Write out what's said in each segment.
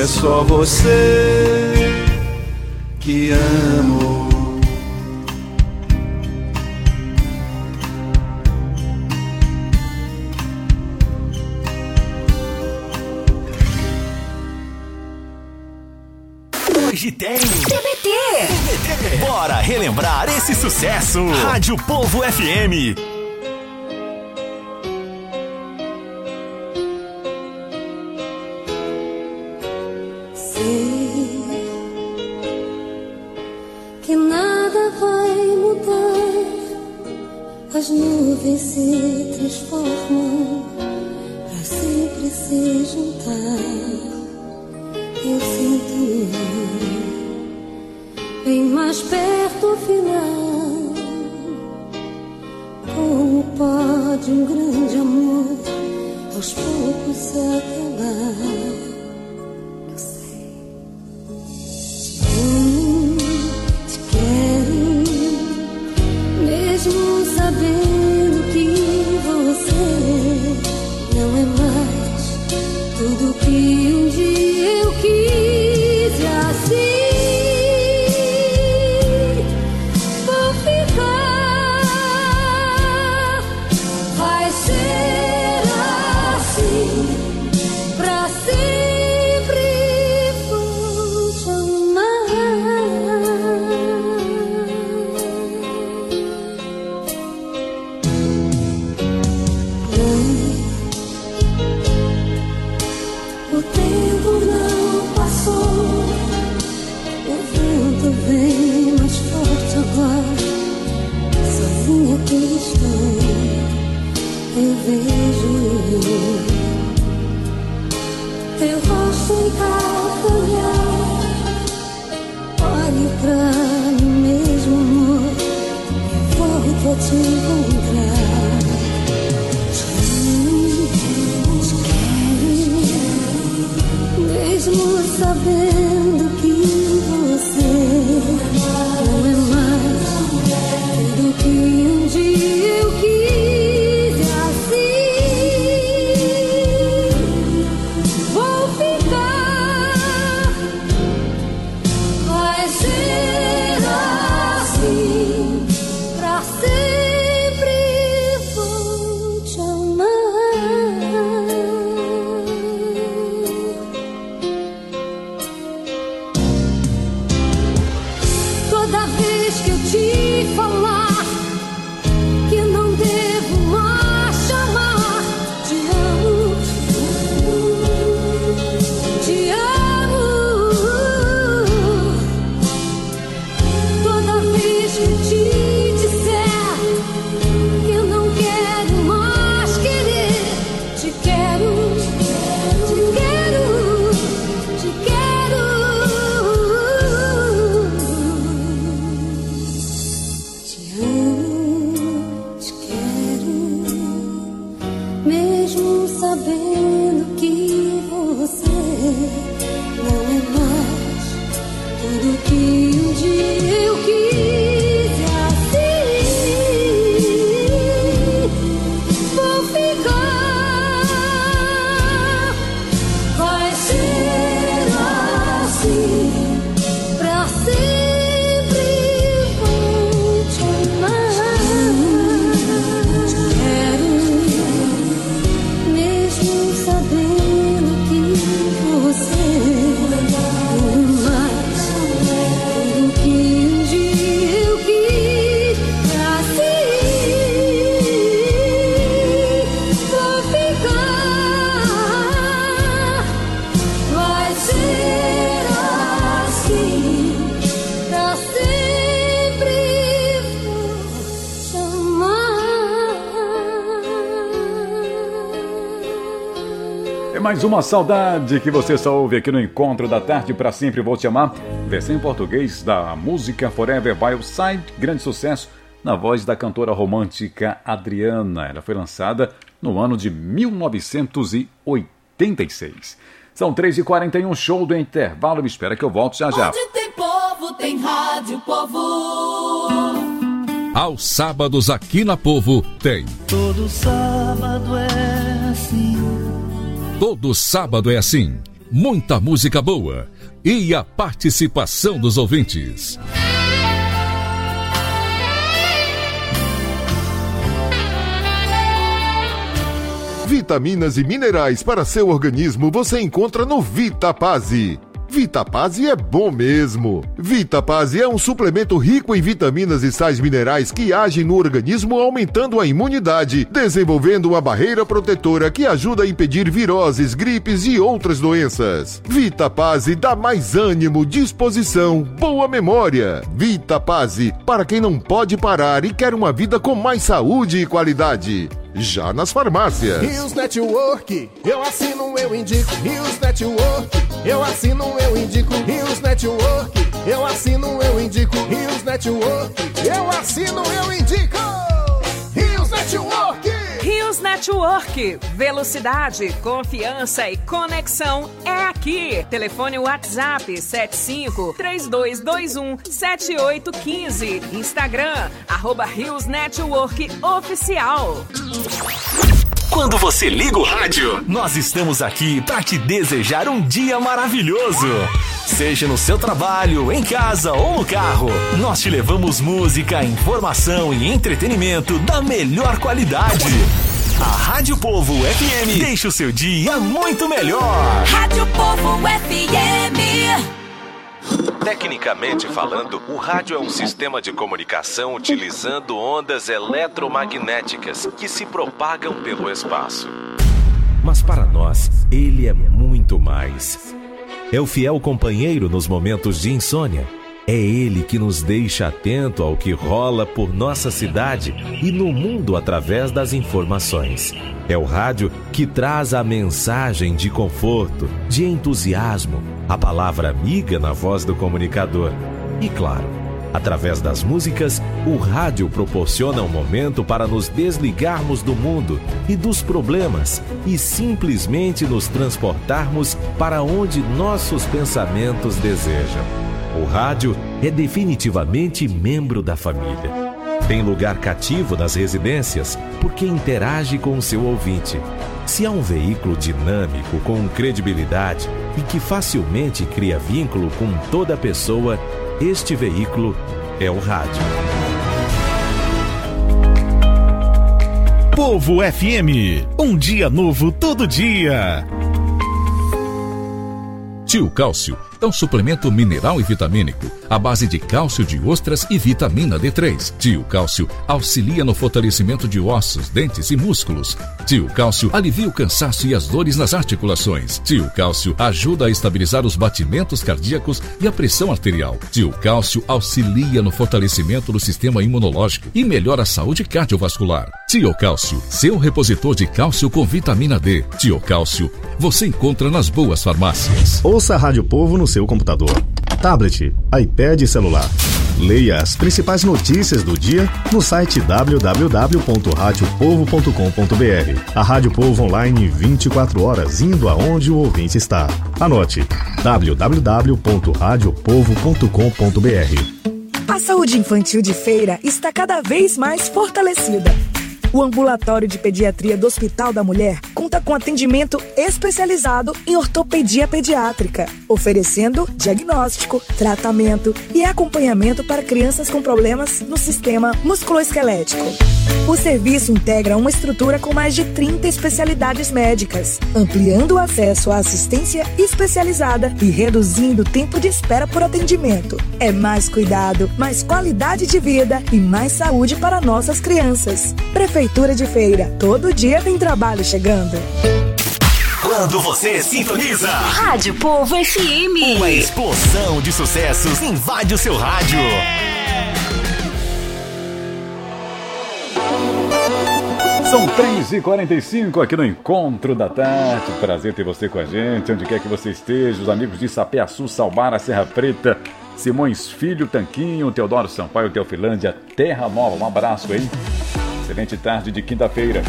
é só você que amo. Hoje tem TBT. Bora relembrar esse sucesso. Rádio Povo FM. Sei que nada vai mudar. As nuvens se transformam para sempre se juntar. Eu sinto bem mais perto ao final, como pode um grande amor aos poucos se acabar. Eu sei, te amo, te quero, mesmo sabendo que você não é mais tudo que um dia eu quis. E assim vou ficar, vai ser assim pra sempre, vou te amar. O tempo não passou, o vento vem mais forte agora. Sozinha que estou, eu vejo teu rosto em cada olhar. Olho pra mim mesmo, amor, e volto a te encontrar. Mesmo sabendo que você não é mais tudo que um dia eu quis. E assim vou ficar, vai ser assim pra sempre, vou te amar. Toda vez que eu te falar que não devo mais te amar, te amo, te amo. Toda vez que eu te disser que eu não quero mais querer, te quero, te quero, te quero. Te amo, te quero, mesmo sabendo que você não é mais tudo que um dia eu quis. E assim vou ficar, vai ser assim pra sempre, vou te amar. Te quero, mesmo sabendo que você não é mais tudo que um dia eu quis. E assim vou ficar, vai ser assim pra sempre, vou te amar. É mais uma saudade que você só ouve aqui no Encontro da Tarde. Pra Sempre Vou Te Amar, versão em português da música Forever by Your Side, grande sucesso na voz da cantora romântica Adriana. Ela foi lançada no ano de 1986. São 3h41, show do intervalo. Espera que eu volto já já. Onde tem povo, tem rádio Povo. Aos sábados aqui na Povo tem. Todo sábado é assim. Todo sábado é assim. muita música boa e a participação dos ouvintes. Vitaminas e minerais para seu organismo você encontra no Vitapase. Vitapase é bom mesmo. Vitapase é um suplemento rico em vitaminas e sais minerais que agem no organismo aumentando a imunidade, desenvolvendo uma barreira protetora que ajuda a impedir viroses, gripes e outras doenças. Vitapase dá mais ânimo, disposição, boa memória. Vitapase, para quem não pode parar e quer uma vida com mais saúde e qualidade. Já nas farmácias. Rios Network, eu assino, eu indico. Rios Network, eu assino, eu indico. Rios Network, eu assino, eu indico. Rios Network, eu assino, eu indico. Rios Network. Rios Network, velocidade, confiança e conexão é aqui. Telefone WhatsApp 75-3221-7815. Instagram, @Rios Network Oficial. Quando você liga o rádio, nós estamos aqui para te desejar um dia maravilhoso. Seja no seu trabalho, em casa ou no carro, nós te levamos música, informação e entretenimento da melhor qualidade. A Rádio Povo FM deixa o seu dia muito melhor. Rádio Povo FM. Tecnicamente falando, o rádio é um sistema de comunicação utilizando ondas eletromagnéticas que se propagam pelo espaço. Mas para nós, ele é muito mais. É o fiel companheiro nos momentos de insônia. É ele que nos deixa atento ao que rola por nossa cidade e no mundo através das informações. É o rádio que traz a mensagem de conforto, de entusiasmo, a palavra amiga na voz do comunicador. E claro, através das músicas, o rádio proporciona um momento para nos desligarmos do mundo e dos problemas e simplesmente nos transportarmos para onde nossos pensamentos desejam. O rádio é definitivamente membro da família. Tem lugar cativo nas residências porque interage com o seu ouvinte. Se há um veículo dinâmico, com credibilidade e que facilmente cria vínculo com toda pessoa, este veículo é o rádio. Povo FM, um dia novo todo dia. Tio Cálcio é um suplemento mineral e vitamínico à base de cálcio de ostras e vitamina D3. Tio Cálcio auxilia no fortalecimento de ossos, dentes e músculos. Tio Cálcio alivia o cansaço e as dores nas articulações. Tio Cálcio ajuda a estabilizar os batimentos cardíacos e a pressão arterial. Tio Cálcio auxilia no fortalecimento do sistema imunológico e melhora a saúde cardiovascular. Tio Cálcio, seu repositor de cálcio com vitamina D. Tio Cálcio, você encontra nas boas farmácias. Ouça a Rádio Povo no seu computador, tablet, iPad e celular. Leia as principais notícias do dia no site www.radiopovo.com.br. A Rádio Povo online 24 horas, indo aonde o ouvinte está. Anote: www.radiopovo.com.br. A saúde infantil de Feira está cada vez mais fortalecida. O Ambulatório de Pediatria do Hospital da Mulher conta com atendimento especializado em ortopedia pediátrica, oferecendo diagnóstico, tratamento e acompanhamento para crianças com problemas no sistema musculoesquelético. O serviço integra uma estrutura com mais de 30 especialidades médicas, ampliando o acesso à assistência especializada e reduzindo o tempo de espera por atendimento. É mais cuidado, mais qualidade de vida e mais saúde para nossas crianças. Prefeitura de Feira, todo dia tem trabalho chegando. Quando você sintoniza Rádio Povo FM, uma explosão de sucessos invade o seu rádio. São 3h45 aqui no Encontro da Tarde. Prazer ter você com a gente, onde quer que você esteja. Os amigos de Sapeaçu, Salmara, Serra Preta, Simões Filho, Tanquinho, Teodoro Sampaio, Teofilândia, Terra Nova. Um abraço, hein? Excelente tarde de quinta-feira.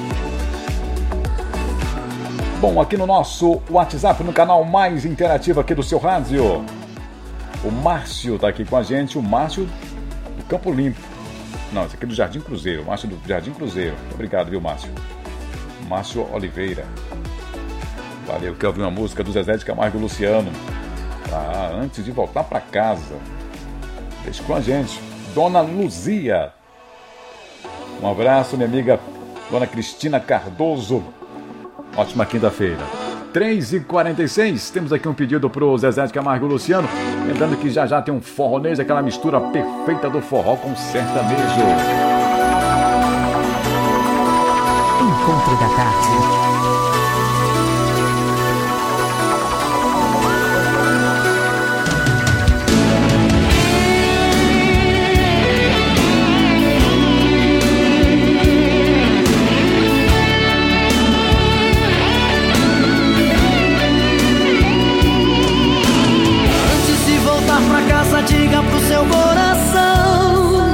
Bom, aqui no nosso WhatsApp, no canal mais interativo aqui do seu rádio, o Márcio tá aqui com a gente, o Márcio do Campo Limpo. Não, esse aqui é do Jardim Cruzeiro, o Márcio do Jardim Cruzeiro. Obrigado, viu, Márcio? Márcio Oliveira. Valeu, que eu ouvi uma música do Zezé de Camargo e Luciano. Antes de voltar para casa. Deixa com a gente. Dona Luzia. Um abraço, minha amiga Dona Cristina Cardoso. Ótima quinta-feira. 3h46, temos aqui um pedido pro Zezé de Camargo e Luciano. Lembrando que já tem um forronês, aquela mistura perfeita do forró com sertanejo. Encontro da tarde. Diga pro seu coração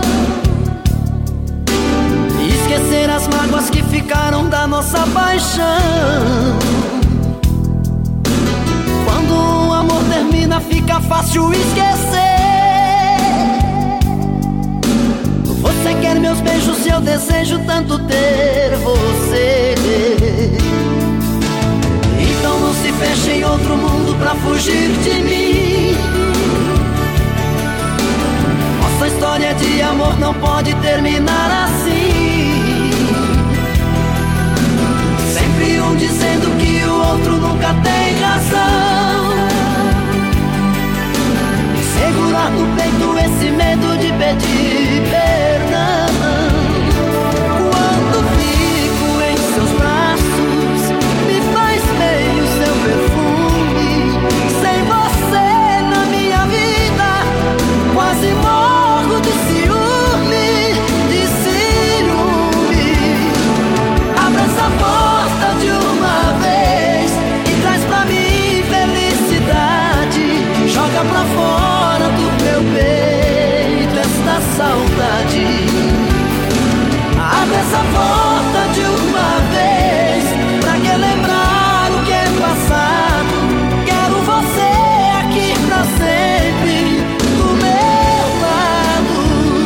esquecer as mágoas que ficaram da nossa paixão. Quando o amor termina fica fácil esquecer. Você quer meus beijos e eu desejo tanto ter você. Então não se feche em outro mundo pra fugir de mim. Nossa história de amor não pode terminar assim. Sempre um dizendo que o outro nunca tem razão. Segurar no peito esse medo de pedir perdão. Quando fico em seus braços, me faz bem o seu perfume. Sem você na minha vida, quase morro de ciúme, de ciúme. Abre essa porta de uma vez e traz pra mim felicidade. Joga pra fora do meu peito esta saudade. Abre essa porta de uma vez, pra que lembrar o que é passado. Quero você aqui pra sempre, do meu lado.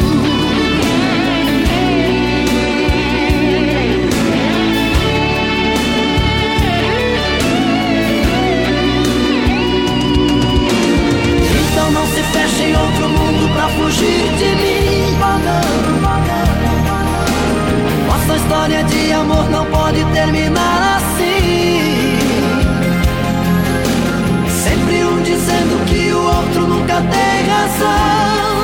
Então não se feche em outro mundo pra fugir de mim. Nossa história de amor não pode terminar assim. Sempre um dizendo que o outro nunca tem razão.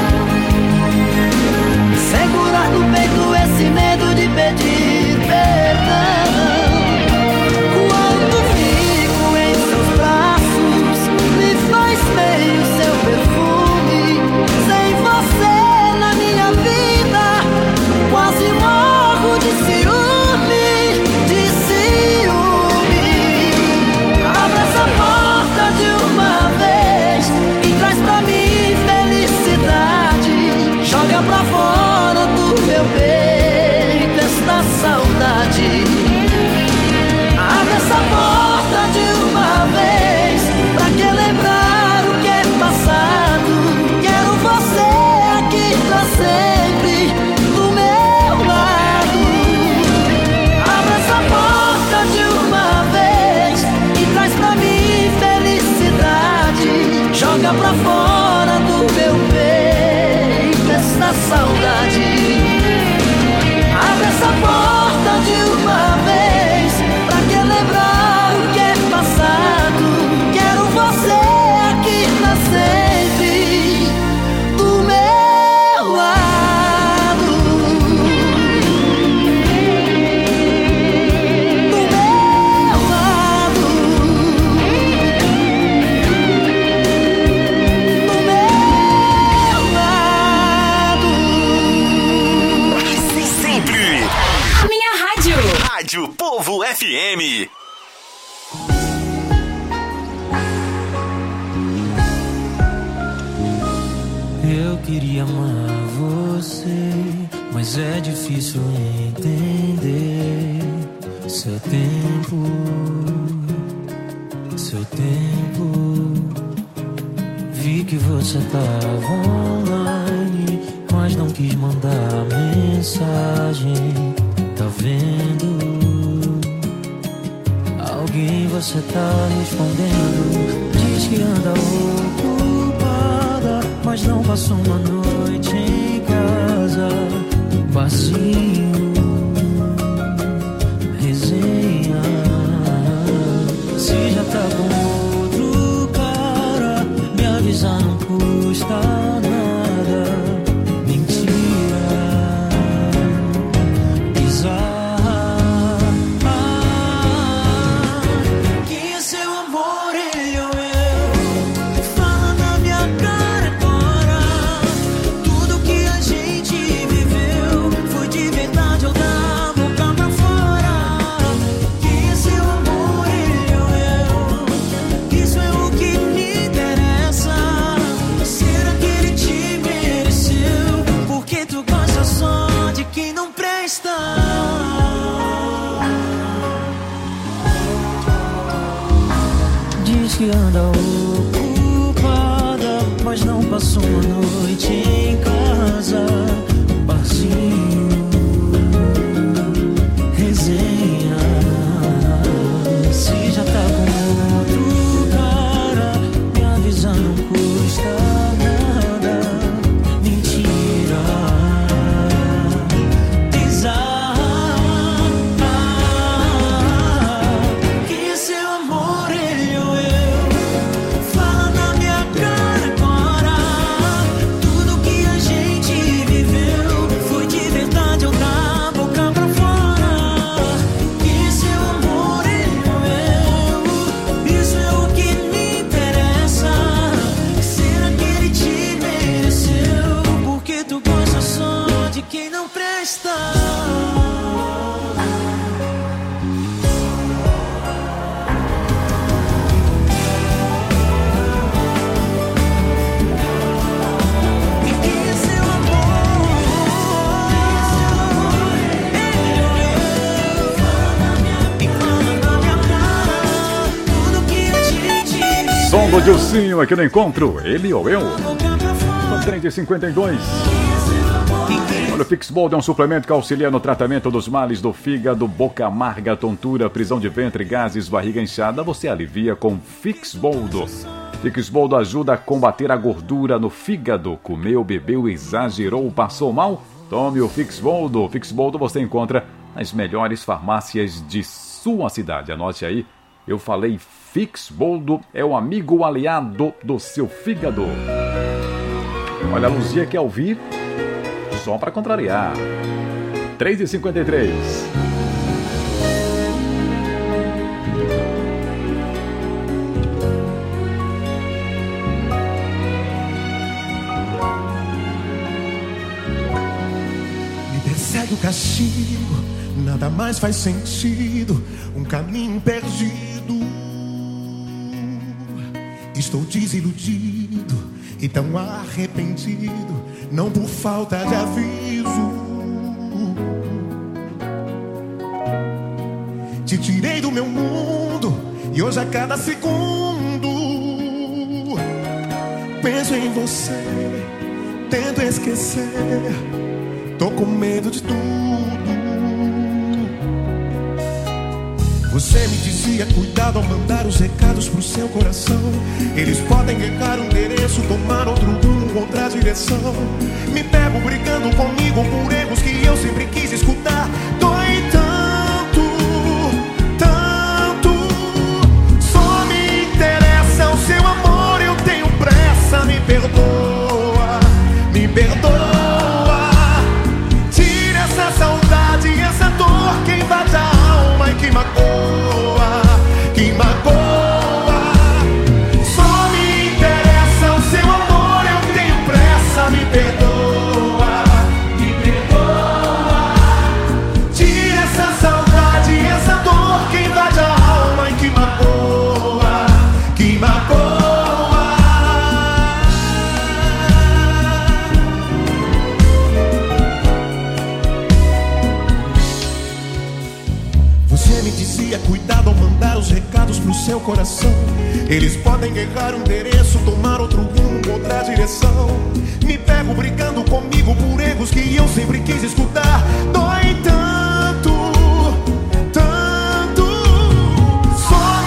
Segurar no peito esse medo de pedir perdão. Quando fico em seus braços, me faz bem o seu perfume. Sem você na minha vida, quase morro de ciúme, de ciúme. Abre essa porta de uma vez e traz pra mim felicidade. Joga pra fora do meu peito esta saudade. Abre essa porta de uma vez, pra que lembrar o que é passado. Quero você aqui pra sempre, do meu lado. Abre essa porta de uma vez e traz pra mim felicidade. Joga pra fora do meu peito essa saudade. Abre essa porta de uma vez, pra que lembrar o que é passado. Quero você aqui pra sempre, do meu lado. Do meu lado. Do meu lado. Sempre. A minha rádio. Rádio Povo FM. Eu queria amar você, mas é difícil entender. Seu tempo, seu tempo. Vi que você tava online, mas não quis mandar mensagem. Tá vendo? quem você tá respondendo. Diz que anda ocupada, mas não passou uma noite em casa. Vazio, resenha. Se já tá com outro cara, me avisar não custa nada. Mentira, bizarra. Quem é seu amor, ele ou eu? Fala na minha cara agora. Tudo que a gente viveu foi de verdade ou da boca pra fora. Quem é seu amor, ele ou eu? Isso é o que me interessa. Será que ele te mereceu? Porque tu gosta só de quem não presta. Diz que anda ocupada, mas não passou uma noite em casa. Barzinho, resenha. Se já tá com outro cara, me avisar não custa nada. Mentira, bizarra. Quem é seu amor, ele ou eu? Fala na minha cara agora. Tudo que a gente viveu foi de verdade ou da boca pra fora. Quem é seu amor, ele ou eu? Isso é o que me interessa. Será que ele te mereceu? Porque tu gosta só de quem não presta. Som do Dilcinho aqui no Encontro, ele ou eu? No trem de 52. Olha, o Fixbold é um suplemento que auxilia no tratamento dos males do fígado, boca amarga, tontura, prisão de ventre, gases, barriga inchada. Você alivia com Fixbold. Fixbold ajuda a combater a gordura no fígado. Comeu, bebeu, exagerou, passou mal? Tome o Fixbold. O Fixbold você encontra nas melhores farmácias de sua cidade. Anote aí, eu falei Fixbold, é o amigo aliado do seu fígado. Olha, a Luzia quer ouvir só para contrariar. 3h53. Me persegue o castigo, nada mais faz sentido. Um caminho perdido. Estou desiludido e tão arrependido, não por falta de aviso. Te tirei do meu mundo e hoje a cada segundo penso em você, tento esquecer, tô com medo de tudo. Você me dizia cuidado ao mandar os recados pro seu coração. Eles podem errar o endereço, tomar outro rumo, outra direção. Me pego brigando comigo por erros que eu sempre quis escutar. Dói tanto, tanto. Só me interessa o seu amor, eu tenho pressa. Me perdoa, me perdoa. Tira essa saudade, essa dor que invade a alma e que magoa. Cuidado ao mandar os recados pro seu coração. Eles podem errar o endereço, tomar outro rumo, outra direção. Me pego brigando comigo por erros que eu sempre quis escutar. Dói tanto, tanto. Só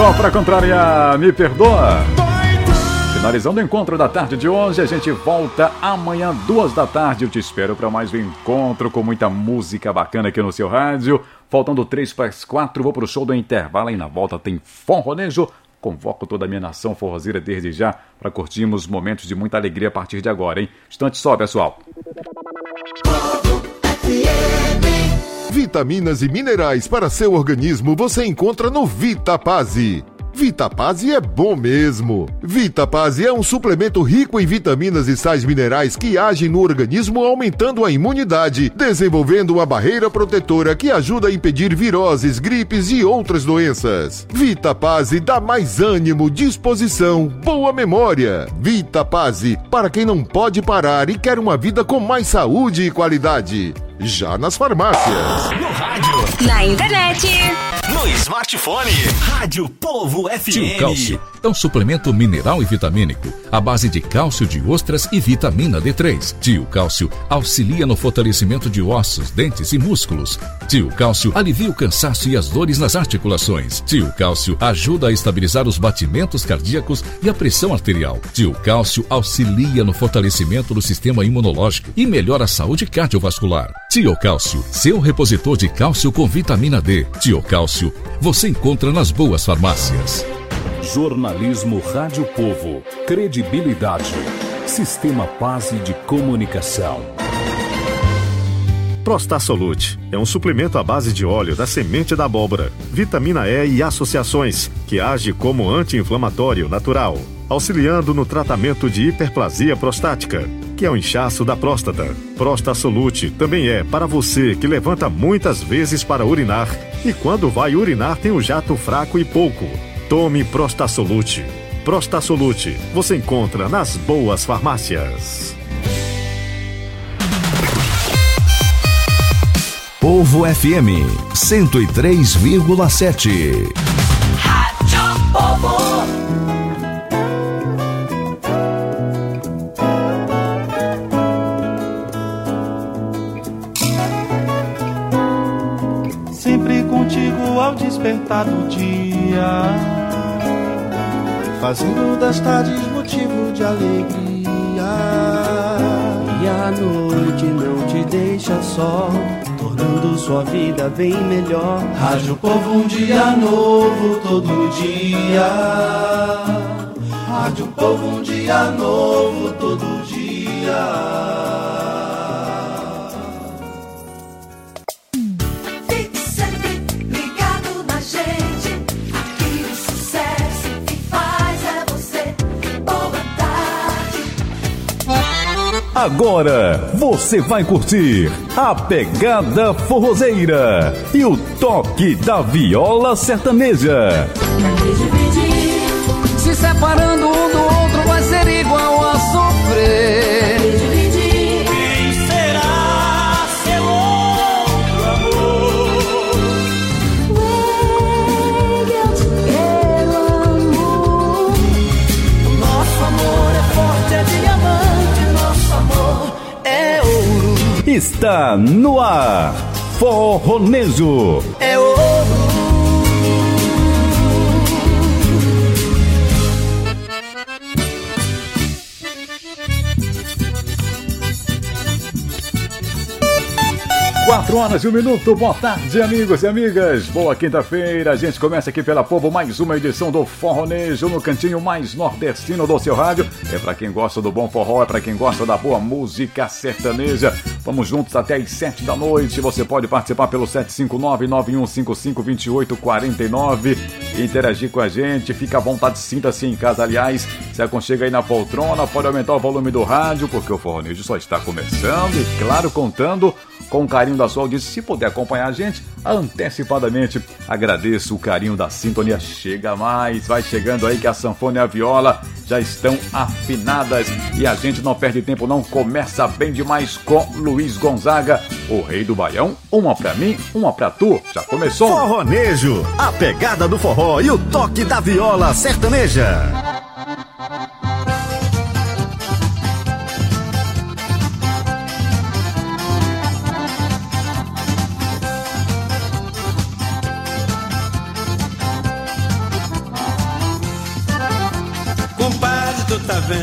Só pra contrariar, me perdoa. Finalizando o encontro da tarde de hoje, a gente volta amanhã, 2 da tarde. Eu te espero para mais um encontro com muita música bacana aqui no seu rádio. Faltando 3 para as 4, vou pro show do intervalo e na volta tem Forronejo. Convoco toda a minha nação forrozeira desde já para curtirmos momentos de muita alegria a partir de agora, hein? Instante só, pessoal. Vitaminas e minerais para seu organismo você encontra no Vitapase. Vitapase é bom mesmo. Vitapase é um suplemento rico em vitaminas e sais minerais que agem no organismo aumentando a imunidade, desenvolvendo uma barreira protetora que ajuda a impedir viroses, gripes e outras doenças. Vitapase dá mais ânimo, disposição, boa memória. Vitapase, para quem não pode parar e quer uma vida com mais saúde e qualidade. Já nas farmácias. No rádio. Na internet. No smartphone. Rádio Povo FM. Tio Cálcio é um suplemento mineral e vitamínico à base de cálcio de ostras e vitamina D3. Tio Cálcio auxilia no fortalecimento de ossos, dentes e músculos. Tio Cálcio alivia o cansaço e as dores nas articulações. Tio Cálcio ajuda a estabilizar os batimentos cardíacos e a pressão arterial. Tio Cálcio auxilia no fortalecimento do sistema imunológico e melhora a saúde cardiovascular. Tio Cálcio, seu repositor de cálcio com vitamina D. Tio Cálcio, você encontra nas boas farmácias. Jornalismo Rádio Povo. Credibilidade. Sistema Pase de Comunicação. Prostasolute é um suplemento à base de óleo da semente da abóbora, vitamina E e associações, que age como anti-inflamatório natural, auxiliando no tratamento de hiperplasia prostática, que é o inchaço da próstata. Prostasolute também é para você que levanta muitas vezes para urinar e quando vai urinar tem o jato fraco e pouco. Tome Prostasolute. Prostasolute você encontra nas boas farmácias. Povo FM 103,7. Rádio Povo. Sempre contigo ao despertar do dia, fazendo das tardes motivo de alegria. E a noite não te deixa só, tornando sua vida bem melhor. Rádio Povo, um dia novo todo dia. Rádio Povo, um dia novo todo dia. Fique sempre ligado na gente. Aqui o sucesso que faz é você. Boa tarde. Agora você vai curtir a pegada forrozeira e o toque da viola sertaneja. Se separando um do outro vai ser igual a sofrer. Quem será seu outro amor? Eu te quero, amor. Nosso amor é forte, é diamante. Nosso amor é ouro. Está no ar, Forronejo. É ouro. 4 horas e 1 minuto, boa tarde, amigos e amigas. Boa quinta-feira, a gente começa aqui pela Povo mais uma edição do Forronejo no cantinho mais nordestino do seu rádio. É pra quem gosta do bom forró, é pra quem gosta da boa música sertaneja. Vamos juntos até às 7 da noite. Você pode participar pelo 759-9155-2849 e interagir com a gente. Fica à vontade, sinta-se em casa, aliás. Se aconchega aí na poltrona, pode aumentar o volume do rádio, porque o Forronejo só está começando e, claro, contando com o carinho da sua audiência. Se puder acompanhar a gente antecipadamente, agradeço o carinho da sintonia. Chega mais, vai chegando aí que a sanfona e a viola já estão afinadas e a gente não perde tempo não, começa bem demais com Luiz Gonzaga, o rei do baião. Uma pra mim, uma pra tu. Já começou. Forronejo, a pegada do forró e o toque da viola sertaneja.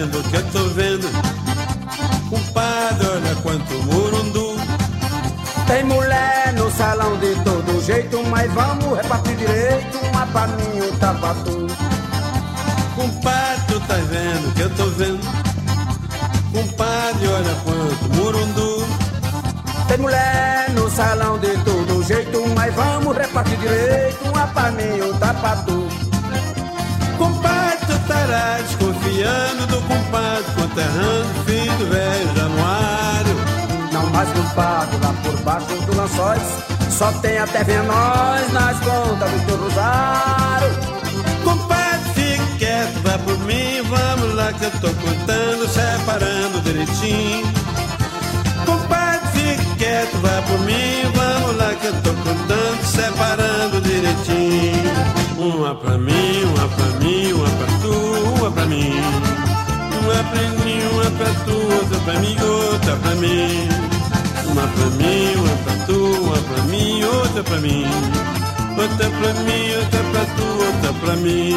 vendo, que eu tô vendo. Compadre, olha quanto murundu. Tem mulher no salão de todo jeito, mas vamos repartir direito, uma pra mim, outra pra tu. Compadre, tu tá vendo, que eu tô vendo. Compadre, olha quanto murundu. Tem mulher no salão de todo jeito, mas vamos repartir direito, uma pra mim, outra pra tu. Compadre, tu estará desconfiando do compadre conterrâneo, filho do velho Januário. Não mais culpado lá por baixo do lençóis, só tem até ver nós nas contas do teu rosário. Compadre, fique quieto, vai por mim, vamos lá que eu tô contando, separando direitinho. Compadre, fique quieto, vai por mim, vamos lá que eu tô contando, separando direitinho. Uma pra mim, uma pra mim, uma pra tu, uma pra mim. Uma pra mim, uma pra tu, outra pra mim, outra pra mim. Uma pra mim, uma pra tu, uma pra mim, outra pra mim. Outra pra mim, outra pra tu, outra pra mim.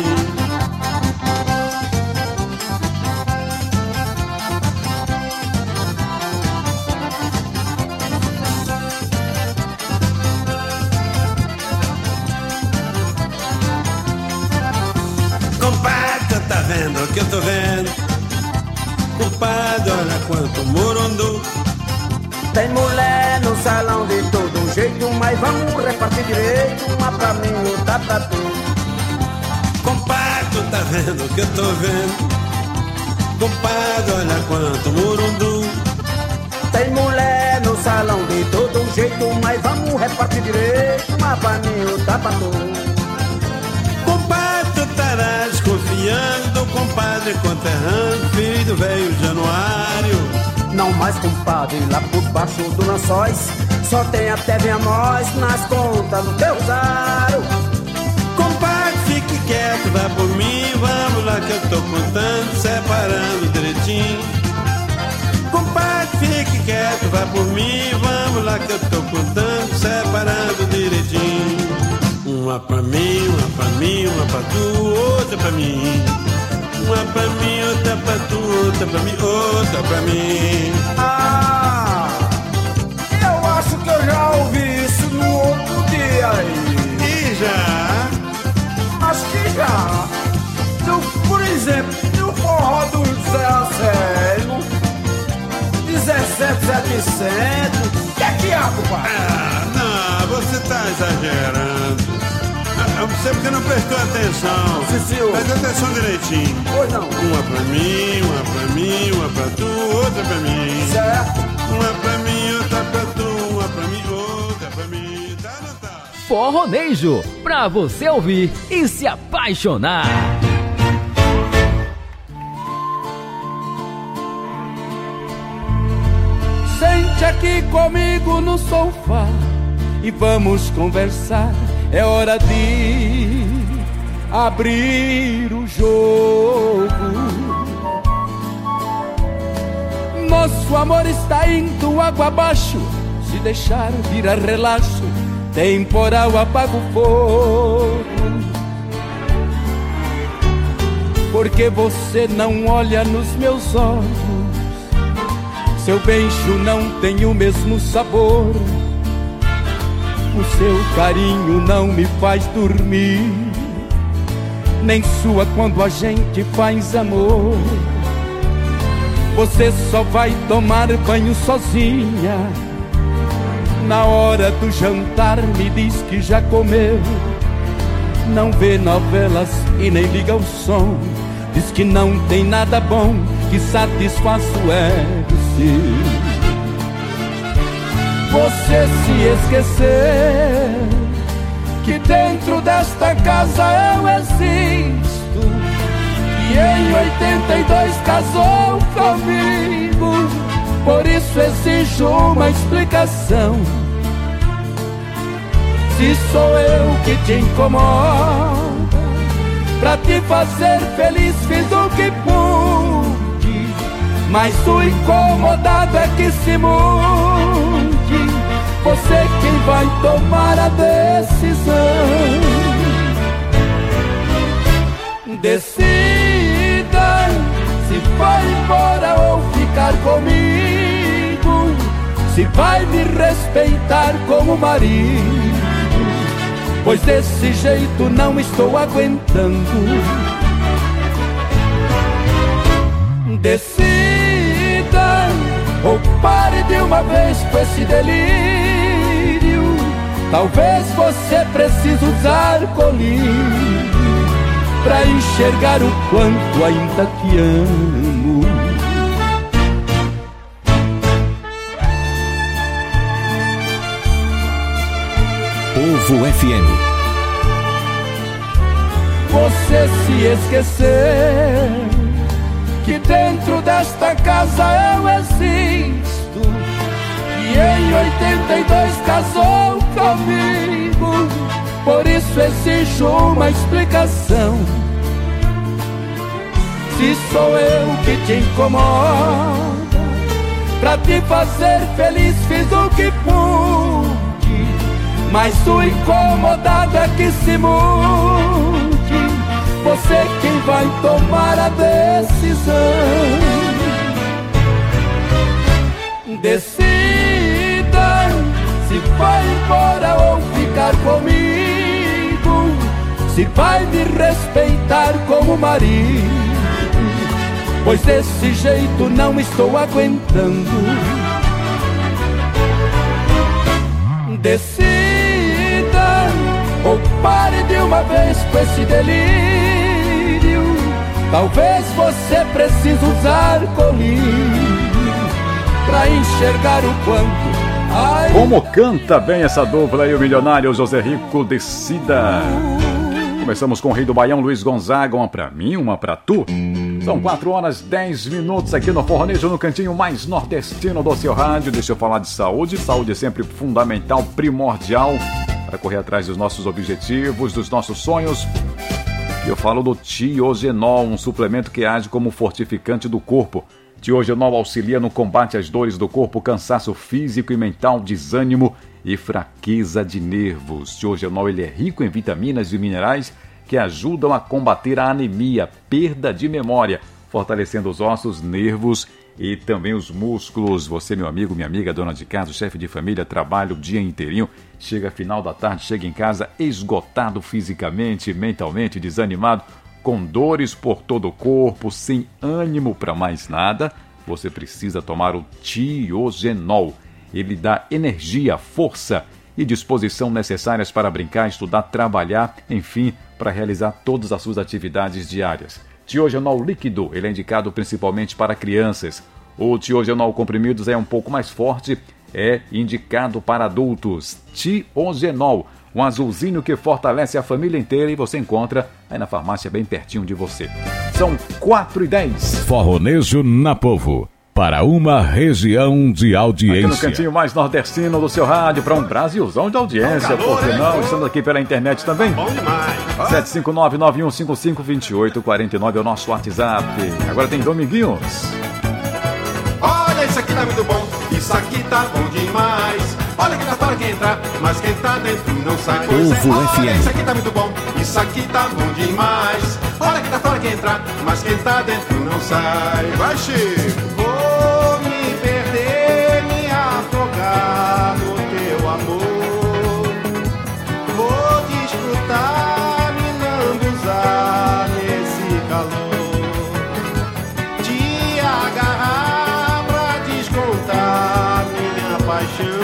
Compadre, tá vendo o que eu tô vendo? Compadre, olha quanto murundu. Tem mulher no salão de todo jeito, mas vamos repartir direito, uma pra mim, outra pra tu. Compadre, tu tá vendo o que eu tô vendo? Compadre, olha quanto murundu. Tem mulher no salão de todo jeito, mas vamos repartir direito, uma pra mim, outra pra tu. Compadre, tu estará desconfiando do compadre conterrâneo, filho do velho Januário. Não mais compadre lá por baixo do lençóis, só tem até ver nós nas contas do teu rosário. Compadre, fique quieto, vai por mim, vamos lá que eu tô contando, separando direitinho. Compadre, fique quieto, vai por mim, vamos lá que eu tô contando, separando direitinho. Uma pra mim, uma pra mim, uma pra tu, outra pra mim. Uma pra mim, outra pra tu, outra pra mim, outra pra mim. Ah, eu acho que eu já ouvi isso no outro dia aí. E já? Acho que já. Por exemplo, no forró do Zé Anselmo, 17,700. Que há, compadre? Ah, não, você tá exagerando. Você porque não prestou atenção. Sim, senhor. Presta atenção direitinho. Pois não. Uma pra mim, uma pra mim, uma pra tu, outra pra mim. Certo. Uma pra mim, outra pra tu, uma pra mim, outra pra mim. Tá, não tá? Forronejo, pra você ouvir e se apaixonar. Sente aqui comigo no sofá e vamos conversar. É hora de abrir o jogo. Nosso amor está indo água abaixo. Se deixar virar relaxo, temporal apaga o fogo. Porque você não olha nos meus olhos, seu beijo não tem o mesmo sabor. O seu carinho não me faz dormir, nem sua quando a gente faz amor. Você só vai tomar banho sozinha, na hora do jantar me diz que já comeu. Não vê novelas e nem liga o som, diz que não tem nada bom que satisfaça o ego. Você se esquecer que dentro desta casa eu existo, e em 82 casou comigo. Por isso exijo uma explicação. Se sou eu que te incomoda, pra te fazer feliz fiz o que pude, mas o incomodado é que se mude. Você quem vai tomar a decisão. Decida se se vai embora ou ficar comigo, se vai me respeitar como marido, pois desse jeito não estou aguentando. Decida ou pare de uma vez com esse delírio. Talvez você precise usar colírio pra enxergar o quanto ainda te amo. Povo FM. Você se esquecer que dentro desta casa eu existo, e em 82 casou comigo. Por isso exijo uma explicação. Se sou eu que te incomoda, pra te fazer feliz fiz o que pude, mas o incomodado é que se mude. Você quem vai tomar a decisão. Decida se vai embora ou ficar comigo, se vai me respeitar como marido, pois desse jeito não estou aguentando. Decida ou pare de uma vez com esse delírio. Talvez você precise usar colírio pra enxergar o quanto. Ai, como canta bem essa dupla aí, o milionário José Rico. Decida. Começamos com o rei do Baião, Luiz Gonzaga. Uma pra mim, uma pra tu. São 4h10 aqui no Forronejo, no cantinho mais nordestino do seu rádio. Deixa eu falar de saúde. Saúde é sempre fundamental, primordial para correr atrás dos nossos objetivos, dos nossos sonhos. E eu falo do Tiogenol, um suplemento que age como fortificante do corpo. Tiogenol auxilia no combate às dores do corpo, cansaço físico e mental, desânimo e fraqueza de nervos. Tiogenol ele é rico em vitaminas e minerais que ajudam a combater a anemia, perda de memória, fortalecendo os ossos, nervos e também os músculos. Você, meu amigo, minha amiga, dona de casa, chefe de família, trabalha o dia inteirinho, chega final da tarde, chega em casa esgotado fisicamente, mentalmente, desanimado, com dores por todo o corpo, sem ânimo para mais nada, você precisa tomar o Tiogenol. Ele dá energia, força e disposição necessárias para brincar, estudar, trabalhar, enfim, para realizar todas as suas atividades diárias. Tiogenol líquido, ele é indicado principalmente para crianças. O Tiogenol comprimidos é um pouco mais forte, é indicado para adultos. Tiogenol, um azulzinho que fortalece a família inteira e você encontra aí na farmácia bem pertinho de você. São 4h10. Forronejo na Povo, para uma região de audiência. Aqui no cantinho mais nordestino do seu rádio, para um Brasilzão de audiência, por que não? Estamos aqui pela internet também. 759-9155-2849 é o nosso WhatsApp. Agora tem Dominguinhos. Olha, isso aqui tá muito bom, isso aqui tá bom demais. Olha que tá fora quem entra, mas quem tá dentro não sai. Povo FM. Olha, isso aqui tá muito bom, isso aqui tá bom demais. Olha que tá fora quem entra, mas quem tá dentro não sai. Vai, Chico. Vou me perder, me afogar no teu amor. Vou desfrutar, me lambuzar nesse calor. Te agarrar pra descontar minha paixão.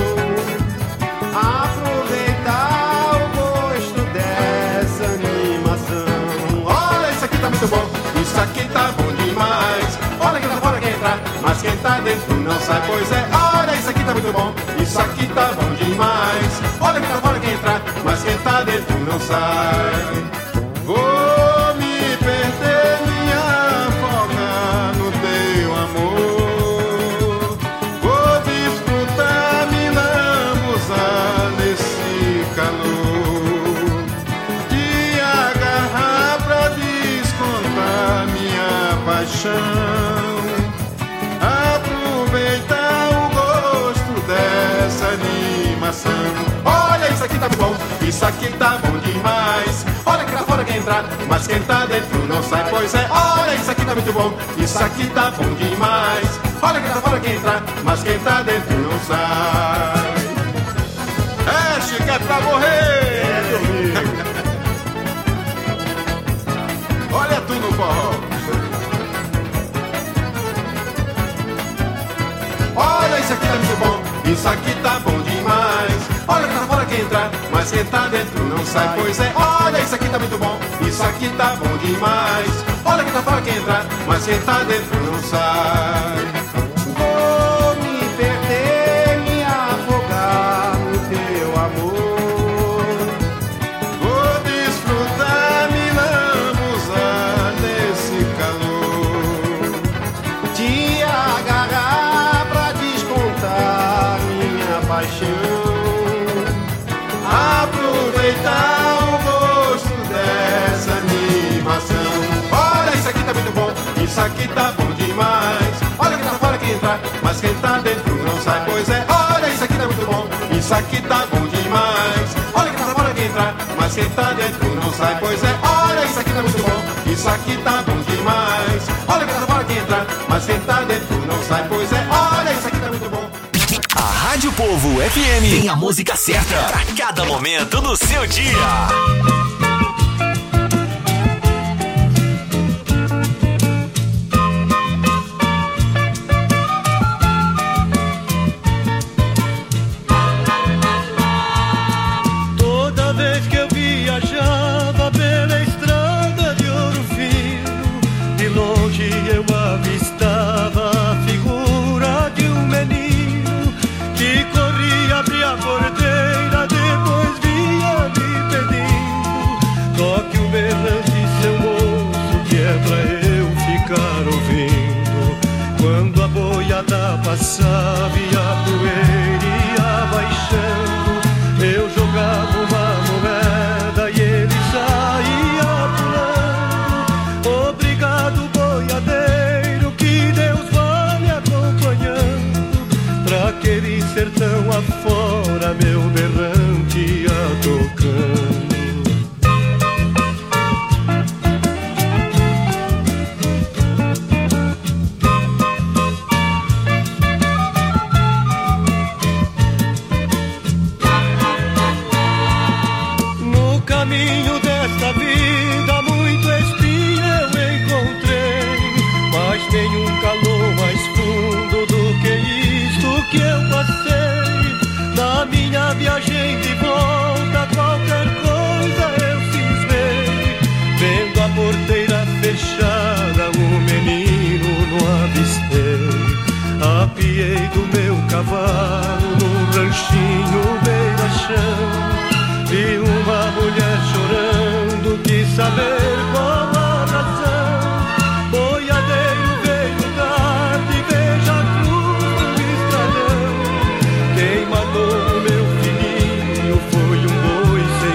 Aproveitar o gosto dessa animação. Olha, isso aqui tá muito bom, isso aqui tá bom demais. Olha quem tá fora quem entra, mas quem tá dentro não sai. Pois é, olha, isso aqui tá muito bom, isso aqui tá bom demais. Olha quem tá fora quem entra, mas quem tá dentro não sai. Vou me perder, me afogar no teu amor. Vou desfrutar, me lambuzar nesse calor. Te agarrar pra descontar minha paixão. Aproveitar o gosto dessa animação. Olha, isso aqui tá bom, isso aqui tá bom demais. Olha que lá fora quem entrar, mas quem tá dentro não sai. Pois é, olha, isso aqui tá muito bom, isso aqui tá bom demais. Olha quem tá fora quem entrar, mas quem tá dentro não sai. É, Chico, é pra morrer. Olha tu no forró. Olha, isso aqui tá muito bom, isso aqui tá bom demais. Olha quem tá fora quem entrar, mas quem tá dentro não sai. Pois é, olha, isso aqui tá muito bom, isso aqui tá bom demais. Olha quem tá fora quem entrar, mas quem tá dentro não sai. Vou me perder, me afogar no teu amor. Vou desfrutar, me lambuzar nesse calor. Te agarrar pra descontar minha paixão. Aproveitar o gosto dessa animação. Olha, isso aqui tá muito bom, isso aqui tá bom demais. Olha quem tá fora quem entrar, mas quem tá dentro não sai. Pois é, olha, isso aqui tá muito bom, isso aqui tá bom demais. Olha quem tá fora quem entrar, mas quem tá dentro não sai. Pois é, olha, isso aqui tá muito bom, isso aqui tá bom demais. Olha quem tá fora quem entrar, mas quem tá dentro não sai. Pois é, olha, isso aqui tá muito bom. A Rádio Povo FM tem a música certa pra cada momento do seu dia. Toda vez que eu viajava pela estrada de Ouro Fino, de longe eu avistava a figura de um menino que corria, abria a porteira, depois vinha me pedindo: toque o berrante, seu moço, que é pra eu ficar ouvindo. Quando a boiada passava e a poeira ia baixando, eu jogava uma moeda e ele saía pulando. Obrigado, boiadeiro, que Deus vá me acompanhando. Pra aquele sertão afora, meu berrante ia tocando. No caminho desta vida, muito espinho eu encontrei, mas nenhum calor mais fundo do que isto que eu passei. Na minha viagem de volta, qualquer coisa eu cismei. Vendo a porteira fechada, o menino não avistei. Apiei do meu cavalo num ranchinho beira-chão. Vi uma mulher chorando, quis saber qual a razão. Boiadeiro veio tarde, veja a cruz do estradão. Quem matou o meu filhinho foi um boi sem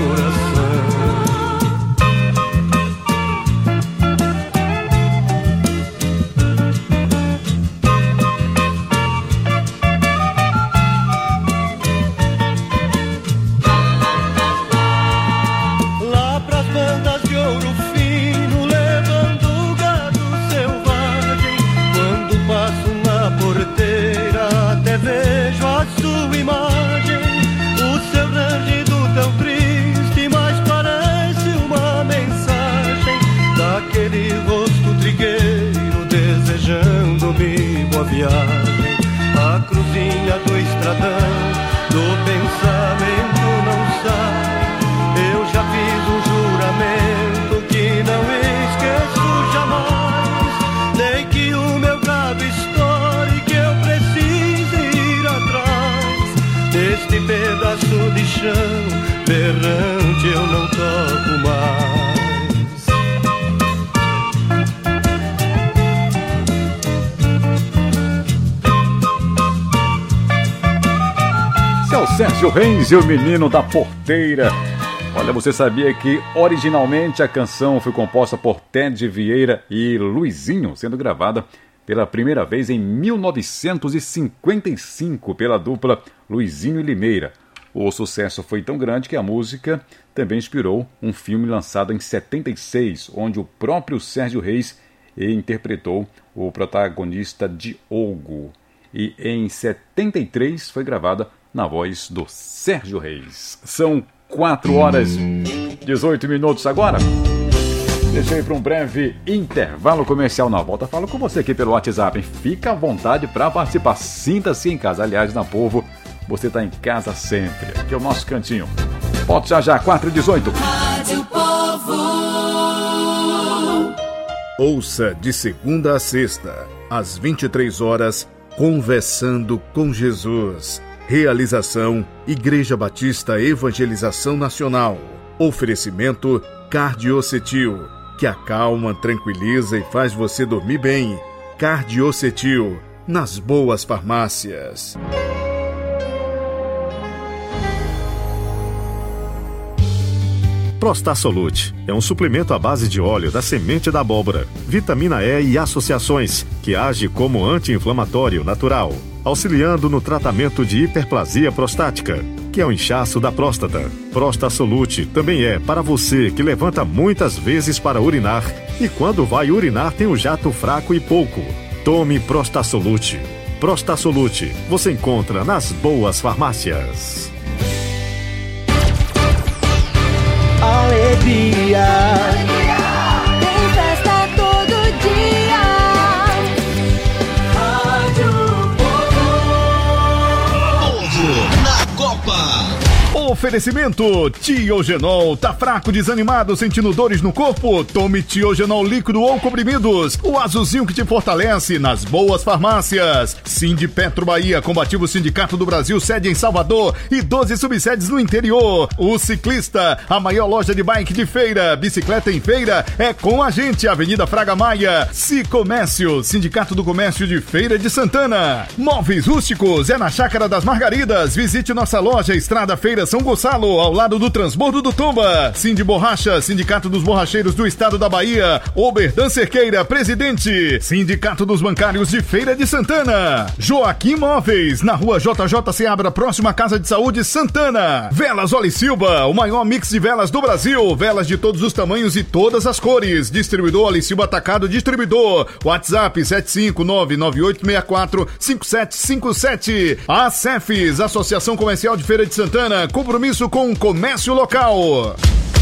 lá pras bandas de Ouro Fino, levando gado selvagem. Quando passo na porteira, até vejo a sua imagem. O seu rangido tão triste, mas parece uma mensagem daquele rosto trigueiro, desejando-me boa viagem. A cruzinha do estradão, do pensamento não sai. Eu já fiz um juramento que não esqueço jamais. Nem que o meu gado estoure, que eu precise ir atrás. Neste pedaço de chão, berrante eu não toco mais. Esse é o Sérgio Reis e o Menino da Porteira. Olha, você sabia que originalmente a canção foi composta por Ted Vieira e Luizinho, sendo gravada pela primeira vez em 1955 pela dupla Luizinho e Limeira. O sucesso foi tão grande que a música também inspirou um filme lançado em 76, onde o próprio Sérgio Reis interpretou o protagonista Diogo. E em 73 foi gravada na voz do Sérgio Reis. São 4h18 agora. Deixa eu ir para um breve intervalo comercial. Na volta falo com você aqui pelo WhatsApp, hein? Fica à vontade para participar. Sinta-se em casa. Aliás, na Povo, você está em casa sempre. Aqui é o nosso cantinho. Volto já, 4h18. Rádio Povo. Ouça de segunda a sexta, às 23 horas, Conversando com Jesus. Realização Igreja Batista Evangelização Nacional. Oferecimento Cardiocetil, que acalma, tranquiliza e faz você dormir bem. Cardiocetil, nas boas farmácias. Prostasolute é um suplemento à base de óleo da semente da abóbora, vitamina E e associações, que age como anti-inflamatório natural, auxiliando no tratamento de hiperplasia prostática, que é o inchaço da próstata. Prostasolute também é para você que levanta muitas vezes para urinar e quando vai urinar tem um jato fraco e pouco. Tome Prostasolute. Prostasolute você encontra nas boas farmácias. Alegria, tem festa todo dia. Rádio Povo na Copa. Oferecimento Tiogenol. Tá fraco, desanimado, sentindo dores no corpo? Tome Tiogenol líquido ou comprimidos. O azulzinho que te fortalece nas boas farmácias. Sindipetro Bahia, combativo Sindicato do Brasil, sede em Salvador e 12 subsedes no interior. O Ciclista, a maior loja de bike de Feira. Bicicleta em Feira é com a gente. Avenida Fraga Maia. Cicomércio, Sindicato do Comércio de Feira de Santana. Móveis Rústicos é na Chácara das Margaridas. Visite nossa loja Estrada Feira São Gonçalo, ao lado do Transbordo do Tomba. Cindy Borracha, Sindicato dos Borracheiros do Estado da Bahia. Oberdan Cerqueira, presidente. Sindicato dos Bancários de Feira de Santana. Joaquim Móveis, na rua JJ Seabra, próxima à Casa de Saúde Santana. Velas Oli Silva, o maior mix de velas do Brasil. Velas de todos os tamanhos e todas as cores. Distribuidor Oli Silva Atacado Distribuidor. WhatsApp 75998645757. A Cefes, Associação Comercial de Feira de Santana. Compromisso com o comércio local.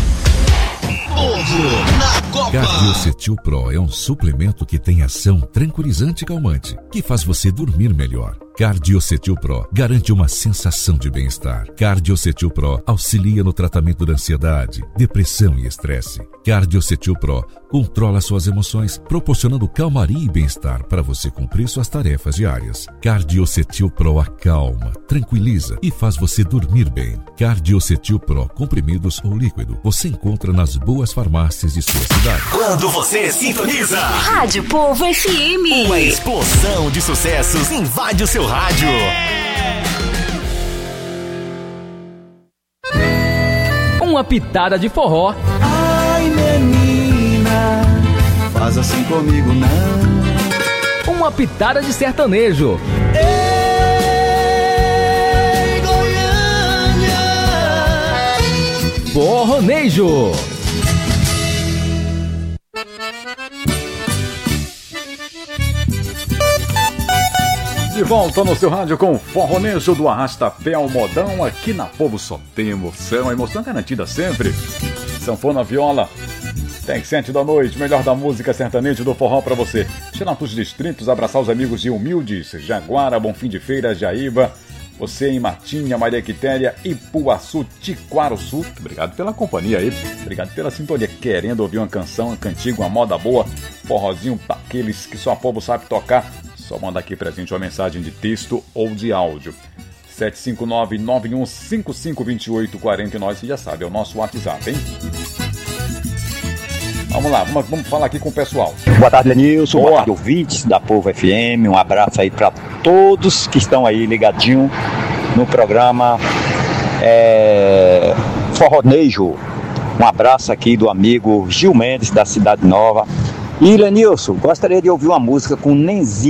Cardiocetil Pro é um suplemento que tem ação tranquilizante e calmante, que faz você dormir melhor. Cardiocetil Pro garante uma sensação de bem-estar. Cardiocetil Pro auxilia no tratamento da ansiedade, depressão e estresse. Cardiocetil Pro controla suas emoções, proporcionando calmaria e bem-estar para você cumprir suas tarefas diárias. Cardiocetil Pro acalma, tranquiliza e faz você dormir bem. Cardiocetil Pro, comprimidos ou líquido, você encontra nas boas farmácias de sua cidade. Quando você sintoniza Rádio Povo FM. Uma explosão de sucessos invade o seu rádio. Uma pitada de forró. Ai, menina, faz assim comigo não. Uma pitada de sertanejo. Ei, Goiânia. Forronejo. De volta no seu rádio com o Forronejo do Arrastapé ao Modão. Aqui na Povo só tem emoção, a emoção garantida sempre. Sanfona, viola, tem 7 da noite, melhor da música sertaneja do forró pra você. Tirar pros distritos, abraçar os amigos de Humildes, Jaguara, Bonfim de Feira, Jaíba, você em Matinha, Maria Quitéria, Ipuaçu, Tiquaruçu. Obrigado pela companhia aí, obrigado pela sintonia. Querendo ouvir uma canção, uma cantiga, uma moda boa, forrozinho pra aqueles que só a Povo sabe tocar, só manda aqui pra gente uma mensagem de texto ou de áudio. 759-9155-2849, você já sabe, é o nosso WhatsApp, hein? Vamos lá, vamos falar aqui com o pessoal. Boa tarde, Lenilson. Boa tarde, ouvintes da Povo FM. Um abraço aí para todos que estão aí ligadinho no programa Forronejo. Um abraço aqui do amigo Gil Mendes, da Cidade Nova. E, Lenilson, gostaria de ouvir uma música com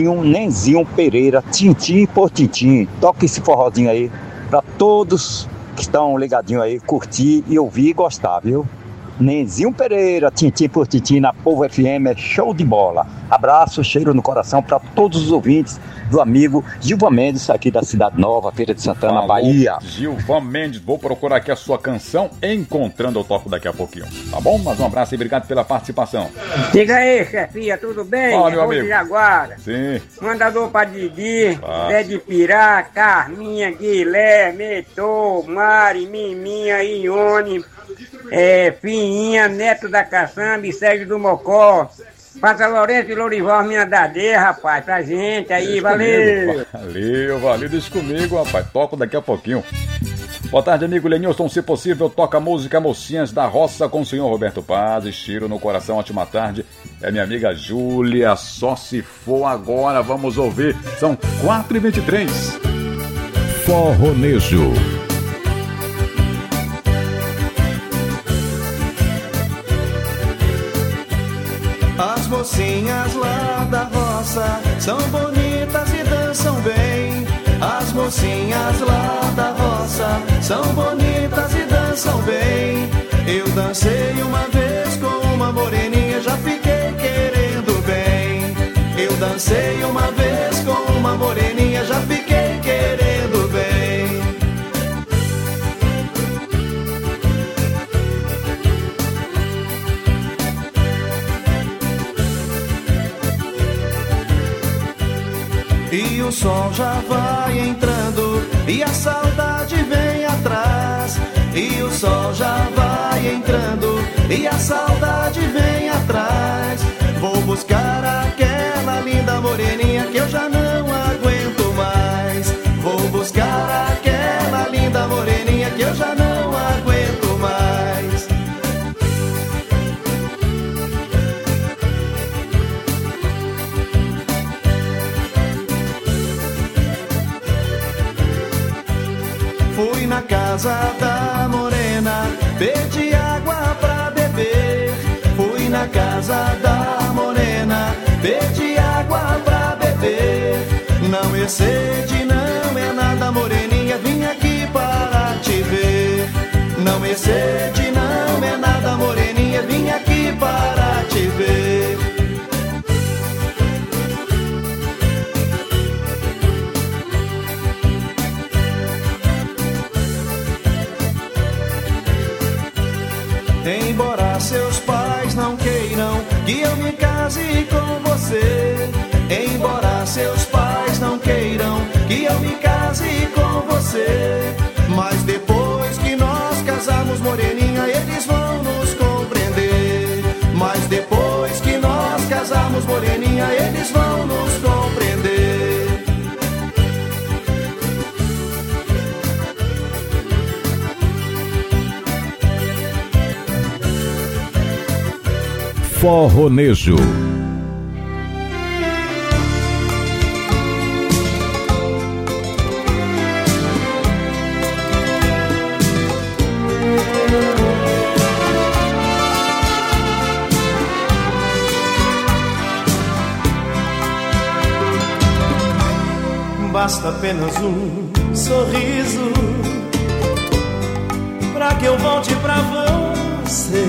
Nenzinho Pereira, Tintim por Tintim. Toca esse forrozinho aí para todos que estão ligadinhos aí, curtir e ouvir e gostar, viu? Nenzinho Pereira, tintim por tintim na Povo FM, é show de bola. Abraço, cheiro no coração para todos os ouvintes do amigo Gilvan Mendes, aqui da Cidade Nova, Feira de Santana, Alô, Bahia. Gilvan Mendes, vou procurar aqui a sua canção, Encontrando, eu toco daqui a pouquinho, tá bom? Mas um abraço e obrigado pela participação. Diga aí, chefia, tudo bem? Fala, meu amigo. Jaguara. Sim. Mandador pra Didi, Fácil. Zé de Pirá, Carminha, Guilherme, Etô, Mari, Miminha, Ione, Fininha, Neto da Caçamba e Sérgio do Mocó. Passa Lourenço e Lourival, minha dadê, rapaz, pra gente aí, Deixa valeu. comigo, valeu, deixa comigo, rapaz, toco daqui a pouquinho. Boa tarde, amigo Lenilson, se possível, toca a música Mocinhas da Roça com o senhor Roberto Paz, cheiro no coração, ótima tarde. É minha amiga Júlia, só se for agora, vamos ouvir, são 4h23. Forronejo. As mocinhas lá da roça são bonitas e dançam bem. As mocinhas lá da roça são bonitas e dançam bem. Eu dancei uma vez com uma moreninha, já fiquei querendo bem. Eu dancei uma vez com uma moreninha, já fiquei querendo bem. E o sol já vai entrando e a saudade vem atrás. E o sol já vai entrando e a saudade vem atrás. Vou buscar aquela linda moreninha que eu já não aguento mais. Vou buscar aquela linda moreninha que eu já não aguento mais. Fui na casa da morena, pedi água pra beber. Fui na casa da morena, pedi água pra beber. Não excede, não é nada, moreninha, vim aqui para te ver. Não excede, não é nada, moreninha, vim aqui para te ver. Embora seus pais não queiram que eu me case com você. Embora seus pais não queiram que eu me case com você. Mas depois que nós casarmos, moreninha, eles vão nos compreender. Mas depois que nós casarmos, moreninha, eles vão nos compreender. Forronejo. Basta apenas um sorriso pra que eu volte pra você.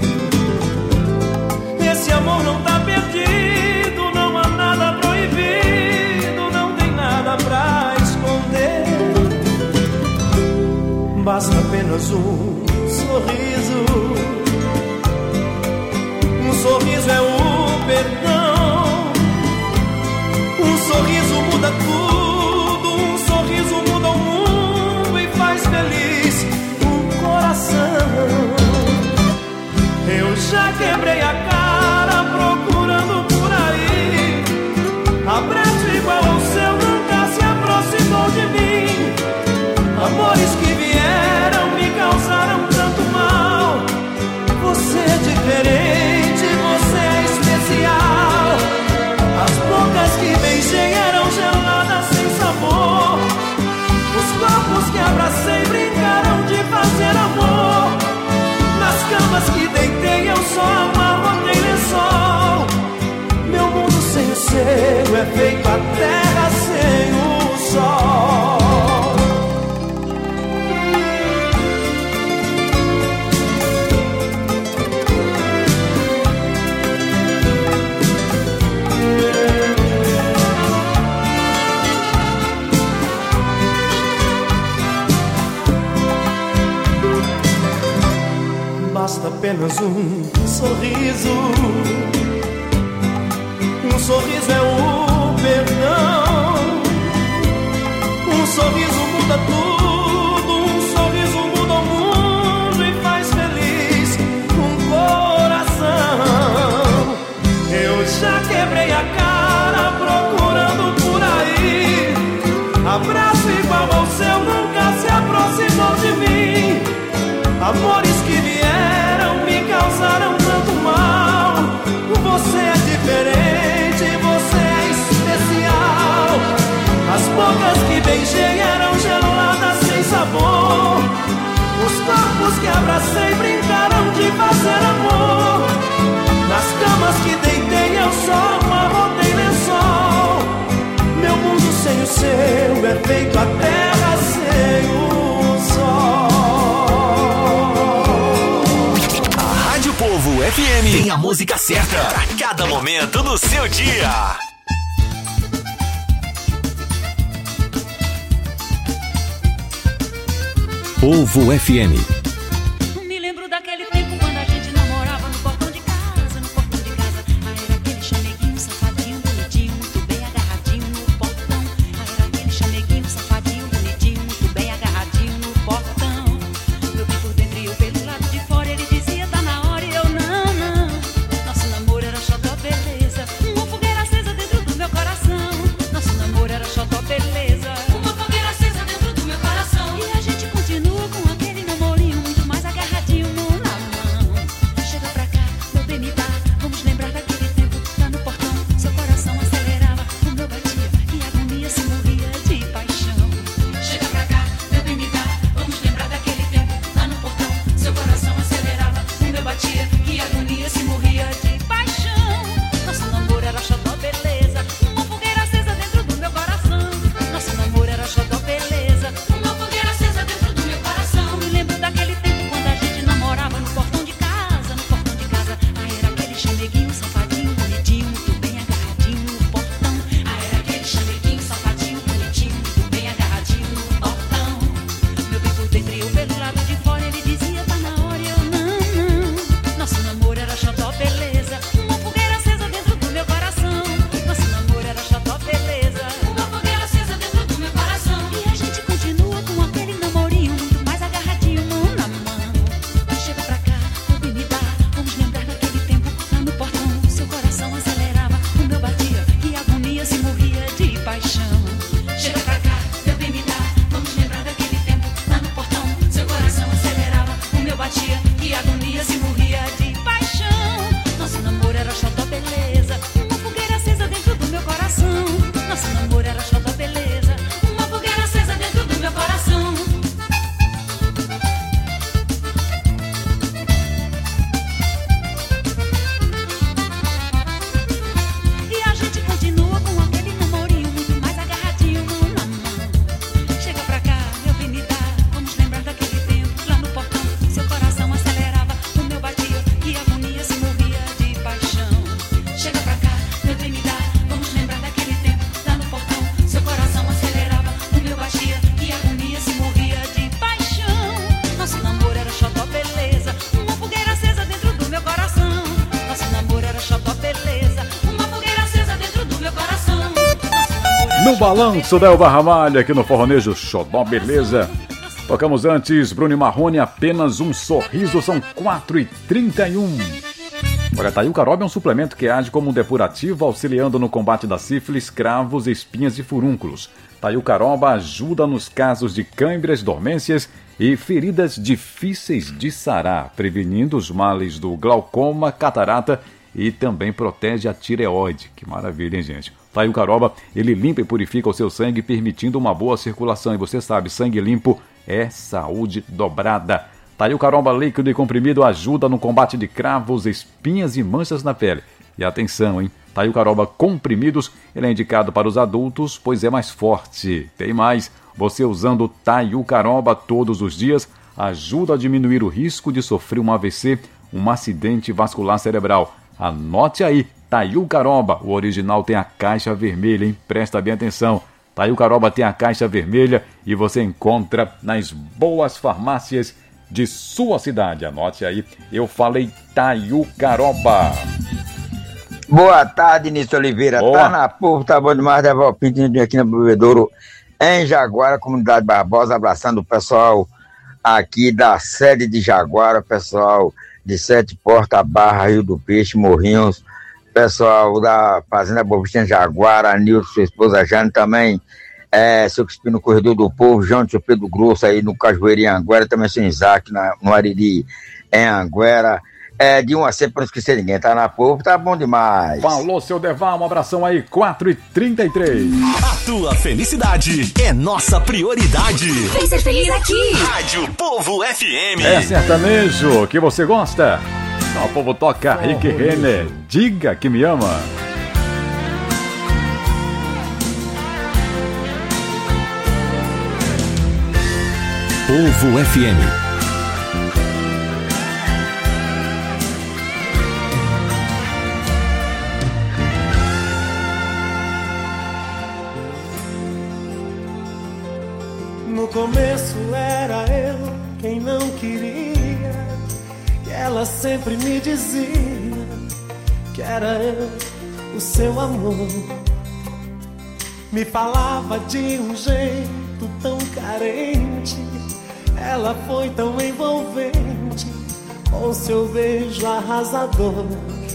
Esse amor não tá perdido, não há nada proibido, não tem nada pra esconder. Basta apenas um sorriso. Um sorriso é o perdão. Um sorriso muda tudo, um sorriso muda o mundo e faz feliz o coração. Eu já quebrei a cara procurando por aí. Abraço igual ao seu nunca se aproximou de mim. Amores que vieram me causaram tanto mal. Você é diferente, você é especial. apenas um sorriso. Um sorriso é o perdão. Um sorriso muda tudo. Um sorriso muda o mundo e faz feliz um coração. Eu já quebrei a cara procurando por aí. Abraço igual ao seu nunca se aproximou de mim. Amores que vieram me causaram tanto mal. Você é diferente, você é especial. As bocas que beijei eram geladas sem sabor. Os corpos que abracei brincaram de fazer amor. Nas camas que deitei eu só amarrotei lençol. Meu mundo sem o seu é feito a terra sem o sol. A Rádio Povo FM tem a música certa pra cada momento do seu dia. Povo FM. Me lembro daquele tempo quando a gente namorava no portão de casa, no portão de casa. Era aquele chameguinho, safadinho, bonitinho, muito bem agarradinho no portão. Era aquele chameguinho, safadinho, bonitinho, muito bem agarradinho no portão. Eu vi por dentro e eu pelo lado de fora, ele dizia tá na hora e eu não. Nosso namoro era xodó beleza, uma fogueira acesa dentro do meu coração. Nosso namoro era xodó beleza, uma fogueira acesa dentro do meu coração. E a gente continua com aquele namorinho muito mais agarradinho na mão. Chega pra cá, meu bem, me dá. Vamos lembrar daquele tempo lá no portão. Seu coração acelerava, o meu batia e a agonia se morria de paixão. Chega pra cá, meu bem, me dá. Vamos lembrar daquele tempo lá no portão. Seu coração acelerava, o meu batia e a agonia se morria de paixão. Nosso namoro era xodó beleza, uma fogueira acesa dentro do meu coração. Nosso namoro era xodó beleza, uma fogueira acesa dentro do meu coração. Me lembro daquele tempo quando a gente namorava no portão de casa, no portão de casa. Era aquele chameguinho, safadinho, bonitinho, muito bem agarradinho no portão. Era aquele chameguinho, safadinho, bonitinho, muito bem agarradinho no portão. Meu bem por dentro e eu pelo lado de fora, ele dizia tá na hora e eu não. Nosso namoro era xodó beleza, uma fogueira acesa dentro do meu coração. Nosso namoro era xodó beleza, uma fogueira acesa dentro do meu coração. E a gente continua com aquele namorinho muito mais agarradinho na mão. Chega pra cá, meu bem, me dá. Vamos lembrar daquele tempo lá no portão. Seu coração acelerava, o meu batia e a agonia se morria de paixão. Chega pra cá, meu bem, me dá. Vamos lembrar daquele tempo lá no portão. Seu coração acelerava, o meu batia e a agonia se morria de paixão. Nosso namoro era xodó beleza, uma fogueira acesa dentro do meu coração. Nosso namoro era xodó beleza, uma fogueira acesa dentro do meu coração. E a gente continua com aquele namorinho muito mais agarradinho na mão. Chega pra cá, meu bem, me dá. Vamos lembrar daquele tempo lá no portão. Seu coração acelerava, o meu batia e a agonia se morria de paixão. Chega pra cá, meu bem, me dá. Vamos lembrar daquele tempo lá no portão. Seu coração acelerava, o meu batia e a agonia se morria de paixão. Nosso namoro era xodó beleza, uma fogueira acesa dentro do meu coração. Nosso namoro era xodó beleza, uma fogueira acesa dentro do meu coração. No balanço da Elba Ramalho, aqui no Forronejo Xodó Beleza. Tocamos antes Bruno e Marrone, apenas um sorriso, são 4h31. Olha, Tayu Caroba é um suplemento que age como um depurativo, auxiliando no combate da sífilis, cravos, espinhas e furúnculos. Tayu Caroba ajuda nos casos de câimbras, dormências e feridas difíceis de sarar, prevenindo os males do glaucoma, catarata e também protege a tireoide. Que maravilha, hein, gente? Tayu Caroba, ele limpa e purifica o seu sangue, permitindo uma boa circulação. E você sabe, sangue limpo é saúde dobrada. Tayu Caroba líquido e comprimido ajuda no combate de cravos, espinhas e manchas na pele. E atenção, hein? Tayu Caroba comprimidos, ele é indicado para os adultos, pois é mais forte. Tem mais, você usando Tayu Caroba todos os dias, ajuda a diminuir o risco de sofrer um AVC, um acidente vascular cerebral. Anote aí, Tayu Caroba, o original tem a caixa vermelha, hein? Presta bem atenção. Tayu Caroba tem a caixa vermelha e você encontra nas boas farmácias de sua cidade. Anote aí, eu falei Taiucaroba. Boa tarde, Nício Oliveira. Boa. Tá na porra, tá bom demais, Deval Pinto aqui na Bebedouro, em Jaguara, comunidade Barbosa, abraçando o pessoal aqui da sede de Jaguara, pessoal de Sete Porta, Barra, Rio do Peixe, Morrinhos, pessoal da Fazenda Bovista em Jaguara, Nilson, sua esposa Jane também, seu Crispim no Corredor do Povo, João de Pedro Grosso aí no Cajueiro em Anguera, também seu Isaac no Ariri em Anguera. De 1 a 100 para não esquecer ninguém, tá na povo, tá bom demais. Falou, seu Deval, um abração aí, 4h33. A tua felicidade é nossa prioridade. Vem ser feliz aqui. Rádio Povo FM. É sertanejo que você gosta? Então, o povo toca Rick Renner, diga que me ama. Povo FM. No começo era eu quem não queria, e ela sempre me dizia que era eu o seu amor. Me falava de um jeito tão carente, ela foi tão envolvente com seu beijo arrasador.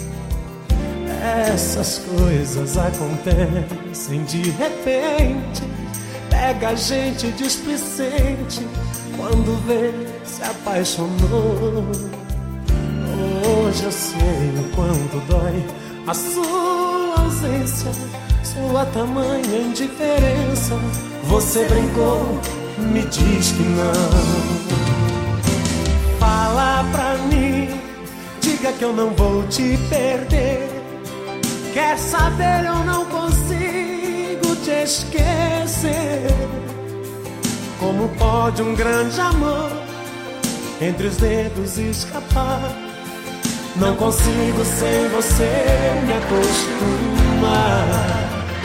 Essas coisas acontecem de repente, pega a gente displicente quando vê se apaixonou. Hoje eu sei o quanto dói a sua ausência, sua tamanha indiferença. Você brincou, me diz que não. Fala pra mim, diga que eu não vou te perder. Quer saber, eu não consigo te esquecer. Como pode um grande amor entre os dedos escapar? Não consigo sem você me acostumar.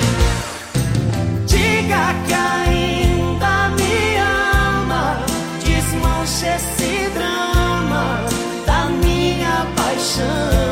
Diga que ainda me ama, desmanche esse drama da minha paixão.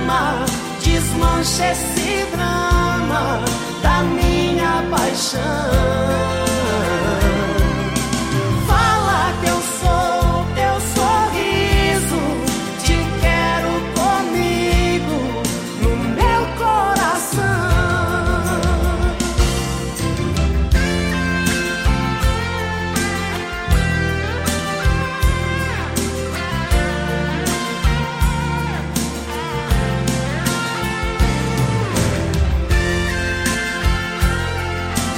Esse drama da minha paixão.